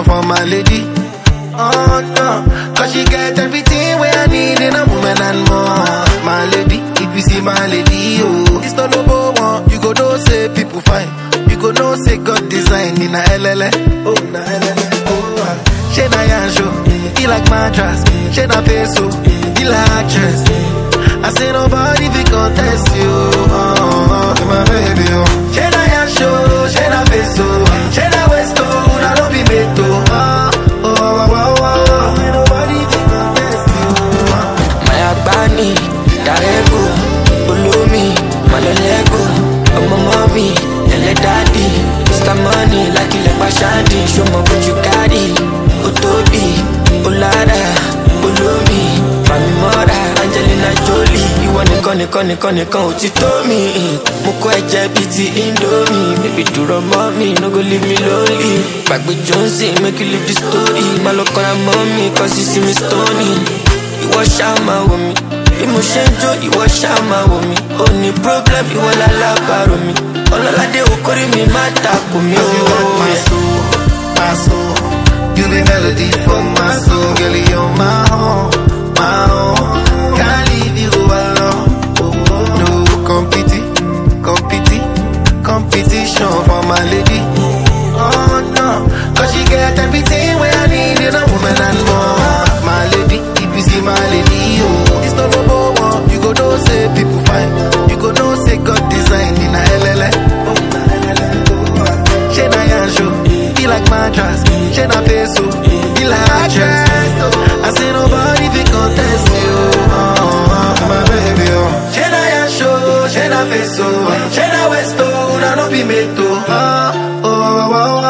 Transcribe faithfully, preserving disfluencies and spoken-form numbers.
for my lady. Oh no, cause she get everything where I need in a woman and more. My lady, if you see my lady, oh, it's not no one. You go know say people fine. You go know say God design in a L L. Oh, na L L. Oh, she na yancho, he like mattress. She na peso, he like actress. I say nobody fi contest you. Oh, my baby, oh. She na yancho, she na peso, she na westo, na no be meto. Oh, oh, oh, oh, oh. Ain't nobody fi contest you. My Agbani, Darego, Ulumi, Malolego, Omo mommy, Ele daddy, Mister Money, like Ile Bashandi. Show me what you carry, Otobi, Olada, Ulumi, Mami Mora, Angelina Jolie. You want to con, con, con, con, Otito me. Moko eje biti Indomie. Baby duro mommy, no go leave me lonely. Back with Jonesy, make you live the story. Malokona mommy, cause you see me stony. You wash out my woman. Emotion joy, you wash out my woman. Only problem, you all alabaro me. All I do, okori me mata kumi. You got my soul, my soul. You be melody for my soul, girl. You're my home, my home. Can't leave you alone. No competi, competi, competition for my lady. Oh no, cause she get everything where I need in a woman and more. My lady, if you see my lady, oh, it's not no one. You go know say people fine. You go know say God design in a L L. Oh, na L L. Oh, she na yancho, he like mattress. She na peso, he like actress. I say nobody fi contest you. Oh, my baby, oh. She na yancho, she na peso, she na westo, na no be meto. Oh, oh, oh, oh.